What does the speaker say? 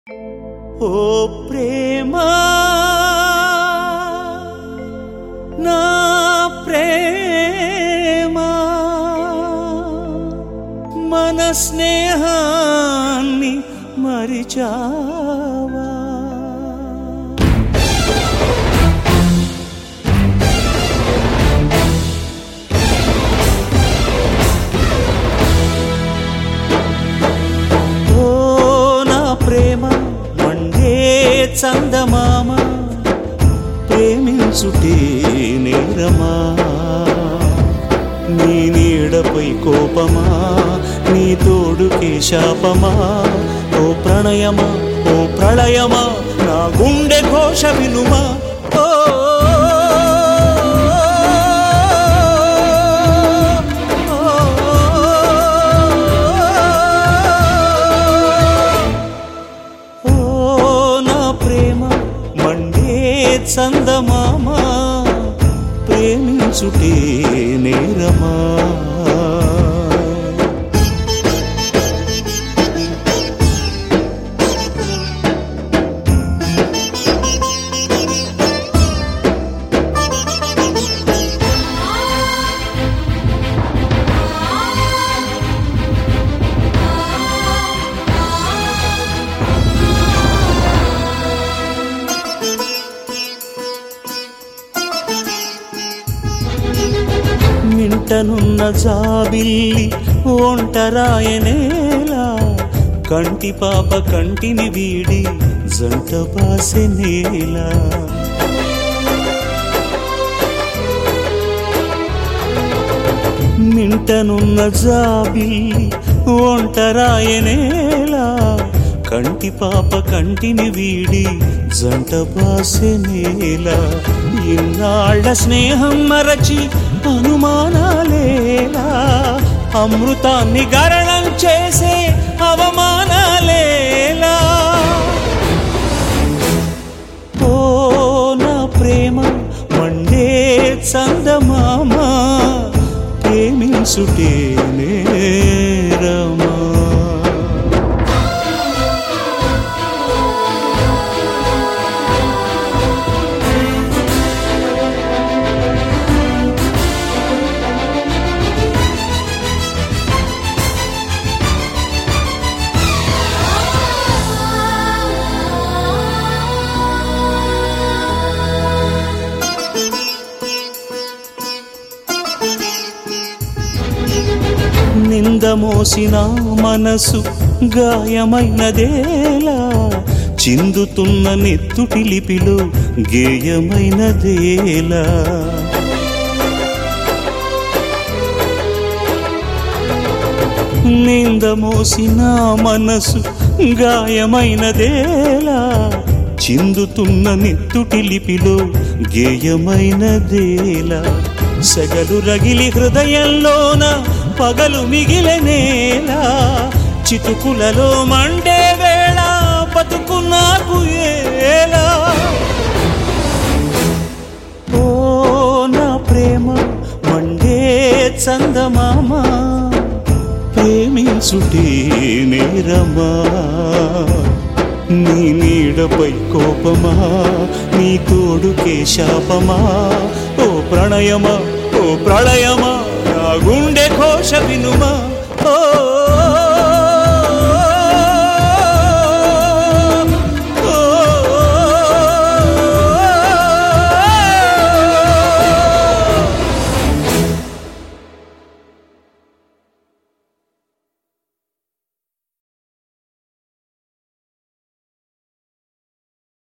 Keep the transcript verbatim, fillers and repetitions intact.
ఓ ప్రేమా నా ప్రేమా మన స్నేహాన్ని మరిచావా ఓ నా ప్రేమ మండే చందమామ ప్రేమించుటే నేరమా నీ నీడపై కోపమా నీ తోడుకే శాపమా ఓ ప్రణయమా ఓ ప్రళయమా నా గుండె ఘోష వినుమా ఓ నా ప్రేమ మండే చందమామ ప్రేమించుటే నేరమా నింటనున్న జాబిల్లి ఒంటరాయనేలా కంటి పాప కంటిని వీడి జంట బాసెనేలా నింటనున్న జాబిల్లి ఒంటరాయనేలా కంటి పాప కంటిని వీడి జంట బాసెనేలా ఇన్నాళ్ల స్నేహం మరచి అనుమానాలేలా అమృతాన్ని గరణం చేసే అవమానాలేలా ఓ నా ప్రేమ మండే చందమామ ప్రేమించుటే నేరమా నిందమోసిన మనసు గాయమైనదేలా చిందుతున్న నెత్తుటి లిపిలో గేయమైనదేలా నిందమోసిన మనసు గాయమైనదేలా చిందుతున్న నెత్తుటి లిపిలో గేయమైనదేలా సెగలు రగిలి హృదయంలోన పగలు మిగిలనేలా చితుకులలో మండే వేళ బతుకు నాకు ఏలా ఓ నా ప్రేమ మండే చందమామ ప్రేమించుటే నేరమా నీ నీడపై కోపమా నీ తోడుకే శాపమా ఓ ప్రణయమా ఓ ప్రళయమా నా గుండె ఘోష వినుమా